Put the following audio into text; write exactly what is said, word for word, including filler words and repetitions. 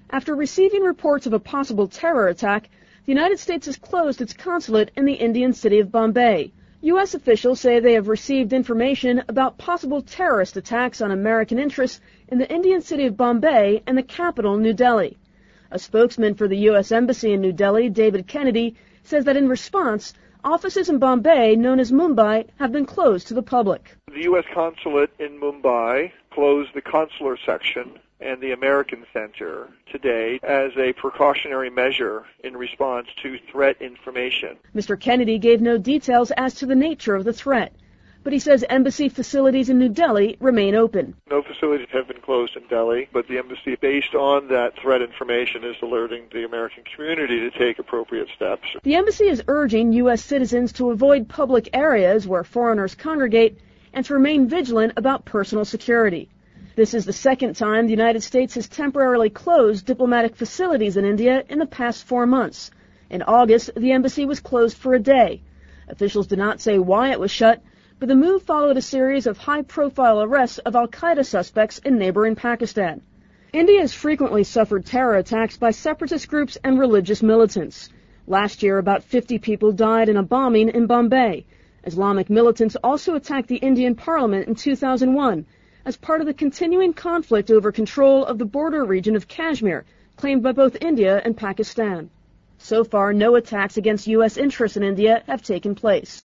After receiving reports of a possible terror attack, the United States has closed its consulate in the Indian city of Bombay. U S officials say they have received information about possible terrorist attacks on American interests in the Indian city of Bombay and the capital, New Delhi. A spokesman for the U S Embassy in New Delhi, David Kennedy, says that in response, offices in Bombay, known as Mumbai, have been closed to the public. The U S consulate in Mumbai closed the consular section and the American Center today as a precautionary measure in response to threat information. Mister Kennedy gave no details as to the nature of the threat, but he says embassy facilities in New Delhi remain open. No facilities have been closed in Delhi, but the embassy, based on that threat information, is alerting the American community to take appropriate steps. The embassy is urging U S citizens to avoid public areas where foreigners congregate and to remain vigilant about personal security. This is the second time the United States has temporarily closed diplomatic facilities in India in the past four months. In August, the embassy was closed for a day. Officials did not say why it was shut, but the move followed a series of high-profile arrests of al-Qaeda suspects in neighboring Pakistan. India has frequently suffered terror attacks by separatist groups and religious militants. Last year, about fifty people died in a bombing in Bombay. Islamic militants also attacked the Indian parliament in two thousand one as part of the continuing conflict over control of the border region of Kashmir, claimed by both India and Pakistan. So far, no attacks against U S interests in India have taken place.